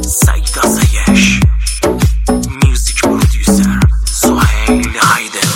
سعید آزایش، میوزیک پرودیوسر سهیل حیدر.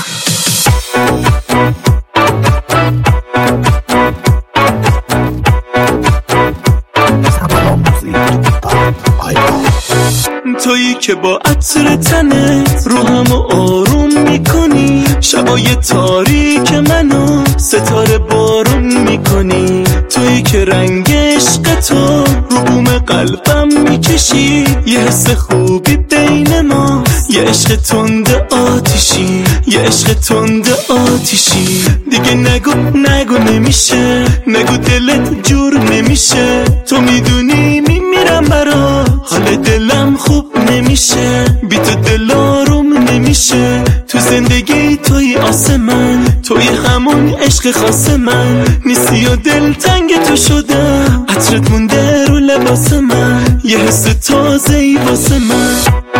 تویی که با عطر تنت روحمو آروم میکنی، شبای تاریک منو ستاره بارون میکنی. تویی که رنگ عشق تو رو بوم قلبم میکشی، یه حس خوبی بین ما، یه عشق تند آتیشی، یه عشق تند آتیشی. دیگه نگو نمیشه، نگو دلت جور نمیشه. تو میدونی میمیرم برا، حال دلم خوب نمیشه، بی تو دل آروم نمیشه. تو زندگی توی آسمان، توی همون عشق خاص من نیستی و دل تنگ تو شدم. عطرت مونده رو لباس من، یه حس تازه ای واسه من.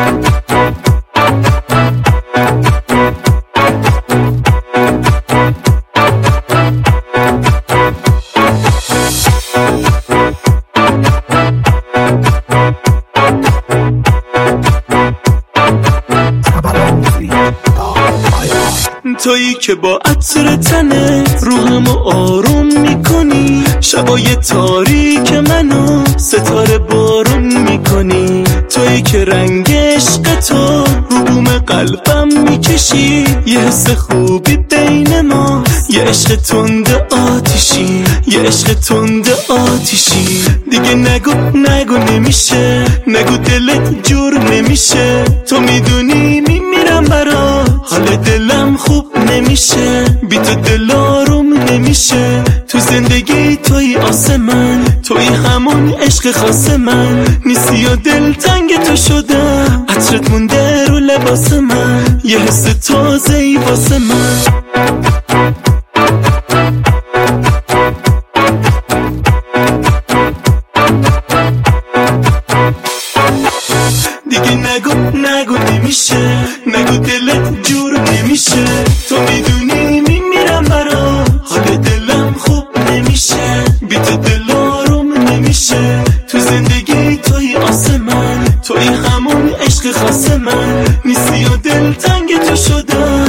تویی که با عطر تنت روحمو آروم میکنی، شبای تاریک منو ستاره بارون میکنی. تویی که رنگ عشق تو رو بوم قلبم میکشی، یه حس خوبی بین ما، یه عشق تند آتیشی، یه عشق تند آتیشی. دیگه نگو نمیشه، نگو دلت جور نمیشه. تو میدونی میمیرم برا، حال دلم خوب نمیشه، بی تو دل آروم نمیشه. تو زندگی توی آسمان، توی همون عشق خاص من نیستی و دل تنگ تو شدم. عطرت مونده رو لباس من، یه حس تازه ای واسه من. دیگه نگو نمیشه، نگو دلت جور نمیشه. تو میدونی میمیرم برا، حال دلم خوب نمیشه، بی تو دل آروم نمیشه. تو زندگی توی آسمان، توی همون عشق خاص من نیستی و دل تنگ تو شدم.